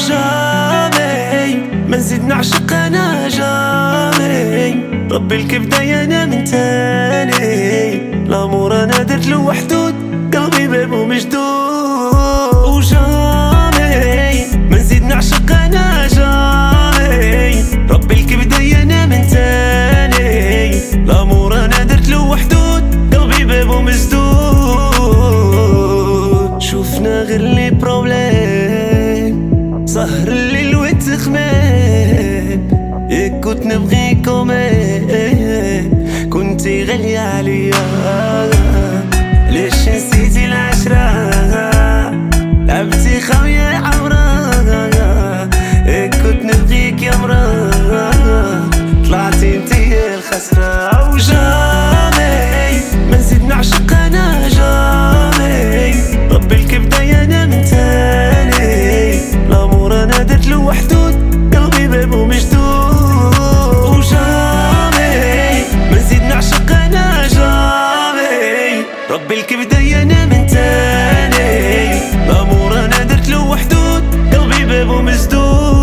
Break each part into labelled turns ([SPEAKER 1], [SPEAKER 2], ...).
[SPEAKER 1] جامي ما نزيد نعشق انا جامي. ربي الكبدة انا من تاني، الامور انا درت له حدود، قلبي بابو مشدود. وجامي ما نزيد نعشق انا جامي. ربي الكبدة انا من تاني، الامور انا درت له حدود، قلبي بابو مسدود. شوفنا غير لي بروبليم، سهر الليل وتخمام. إيه كنت نبغيكم كنتي غالية عليا، ليش نسيتي العشرة؟ لعبتي خاوية عمرا. إيه كنت نبغيك يا مرا، طلعتي انتي الخسرة. وجامي ما نزيد نعشق انا جامي. ربي الكبدة انا من تاني، الامور انا درت له حدود، قلبي بابو مشدود. وجامي ما نزيد نعشق انا جامي. ربي الكبدة انا من تاني، الامور انا درت له حدود، قلبي بابو مسدود.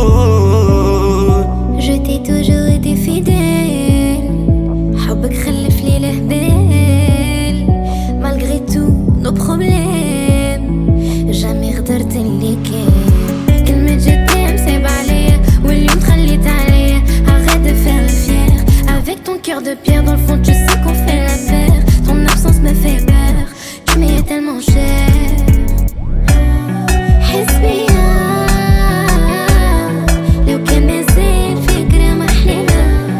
[SPEAKER 2] Je t'ai toujours été fidèle، حبك خلف لي الهبال. Malgré tous nos problèmes jamais غدرت اللي كان. كلمة جدام صعب عليا، واليوم تخليت عليا. Arrête de faire le fier avec ton cœur de pierre. Dans le fond tu sais qu'on fait la paire. Ton absence me fait peur, tu m'es tellement cher. حسبي لو كان مازال فكرة محلنا.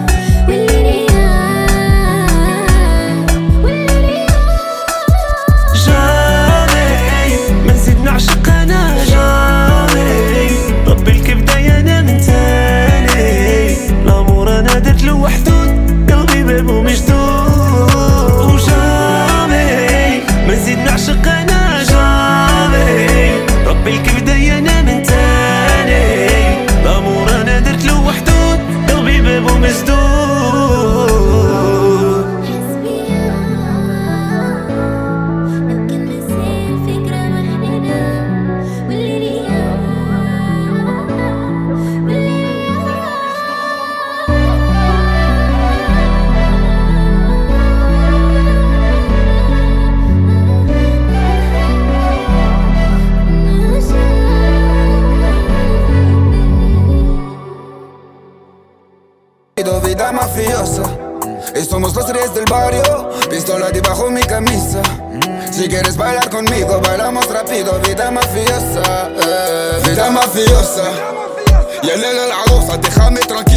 [SPEAKER 1] جامي ما نزيد نعشق انا جامي. ربي الكبدة انا من تاني، الامور انا درت له حدود، قلبي بابو مشدود. وجامي ما نزيد نعشق انا جامي. ربي الكبدة انا من تاني، الامور انا درت له حدود، قلبي بابو مسدود.
[SPEAKER 3] Vida mafiosa, y somos los tres del barrio, pistola debajo mi camisa. Si quieres bailar conmigo, bailamos rápido. Vida mafiosa, vida mafiosa. Ya la la la, déjame tranquilo.